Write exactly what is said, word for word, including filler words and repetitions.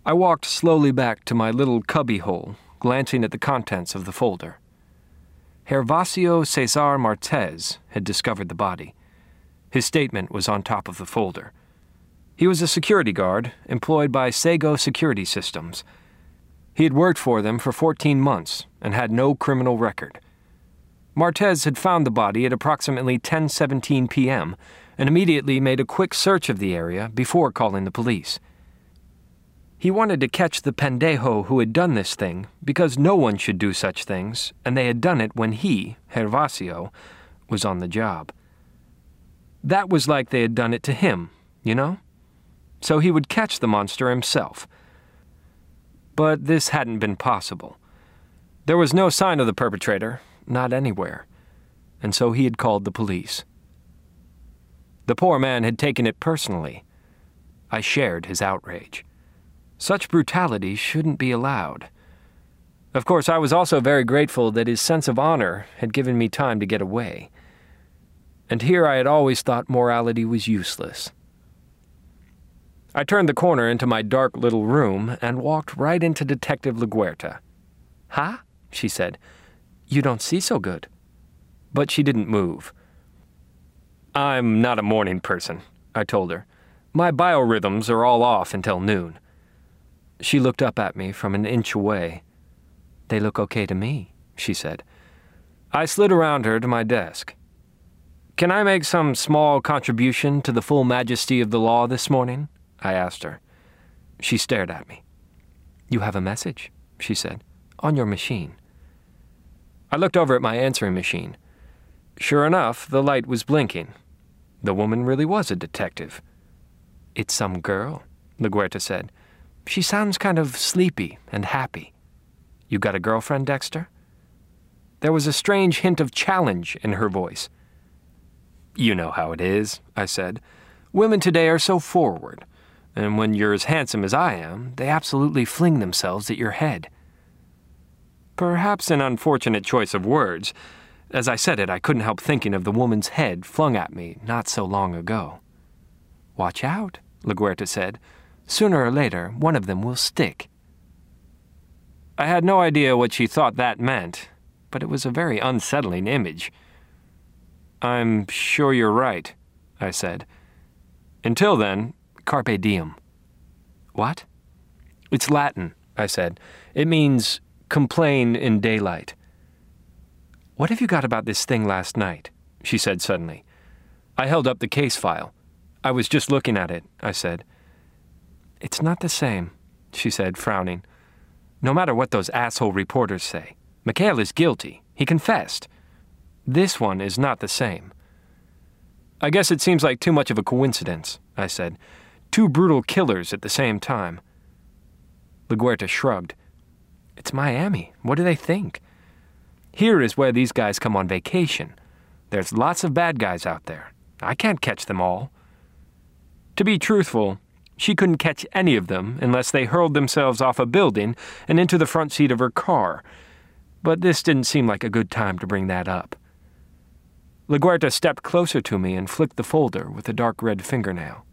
I walked slowly back to my little cubbyhole, glancing at the contents of the folder. Gervasio Cesar Martez had discovered the body. His statement was on top of the folder. He was a security guard employed by Sego Security Systems. He had worked for them for fourteen months and had no criminal record. Martez had found the body at approximately ten seventeen p.m. and immediately made a quick search of the area before calling the police. He wanted to catch the pendejo who had done this thing because no one should do such things, and they had done it when he, Gervasio, was on the job. That was like they had done it to him, you know? So he would catch the monster himself. But this hadn't been possible. There was no sign of the perpetrator, not anywhere, and so he had called the police. The poor man had taken it personally. I shared his outrage. Such brutality shouldn't be allowed. Of course, I was also very grateful that his sense of honor had given me time to get away. And here I had always thought morality was useless. I turned the corner into my dark little room and walked right into Detective LaGuerta. "Huh?" she said. "You don't see so good." But she didn't move. "I'm not a morning person," I told her. "My biorhythms are all off until noon." She looked up at me from an inch away. "They look okay to me," she said. I slid around her to my desk. "Can I make some small contribution to the full majesty of the law this morning?" I asked her. She stared at me. "You have a message," she said, "on your machine." I looked over at my answering machine. Sure enough, the light was blinking. The woman really was a detective. "It's some girl," LaGuerta said. "She sounds kind of sleepy and happy. You got a girlfriend, Dexter?" There was a strange hint of challenge in her voice. "You know how it is," I said. "Women today are so forward, and when you're as handsome as I am, they absolutely fling themselves at your head." Perhaps an unfortunate choice of words. As I said it, I couldn't help thinking of the woman's head flung at me not so long ago. "Watch out," LaGuerta said. "Sooner or later, one of them will stick." I had no idea what she thought that meant, but it was a very unsettling image. "I'm sure you're right," I said. "Until then, carpe diem." "What?" "It's Latin," I said. "It means complain in daylight." "What have you got about this thing last night?" she said suddenly. I held up the case file. "I was just looking at it," I said. "It's not the same," she said, frowning. "No matter what those asshole reporters say, Mikhail is guilty. He confessed. This one is not the same." "I guess it seems like too much of a coincidence," I said. "Two brutal killers at the same time." LaGuerta shrugged. "It's Miami. What do they think? Here is where these guys come on vacation. There's lots of bad guys out there. I can't catch them all." To be truthful, she couldn't catch any of them unless they hurled themselves off a building and into the front seat of her car. But this didn't seem like a good time to bring that up. LaGuerta stepped closer to me and flicked the folder with a dark red fingernail.